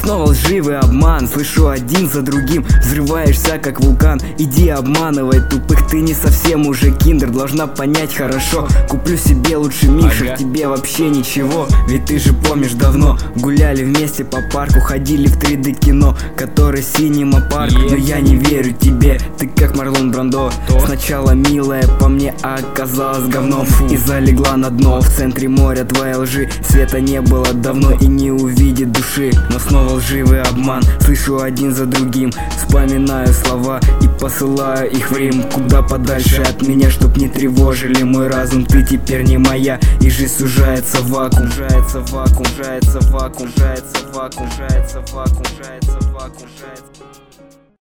снова лживый обман. Слышу один за другим, взрываешься как вулкан. Иди обманывай тупых, ты не совсем уже киндер. Должна понять хорошо, куплю себе лучше микшер, тебе вообще ничего. Ведь ты же помнишь давно, гуляли вместе по парку, ходили в 3D кино, который Cinema Park. Но я не верю тебе, ты как Марлон Брандо. Сначала милая по мне, а оказалась говном. И залегла на дно, в центре моря твоей лжи. Света не было давно и не увидит души. Но снова лживый обман, слышу один за другим. Вспоминаю слова и посылаю их в Рим. Куда подальше от меня, чтоб не тревожили мой разум. Ты теперь не моя, и жизнь сужается в вакуум. Сужается в вакуум, сужается в вакуум, сужается в вакуум, сужается в вакуум, сужается в вакуум, сужается в вакуум.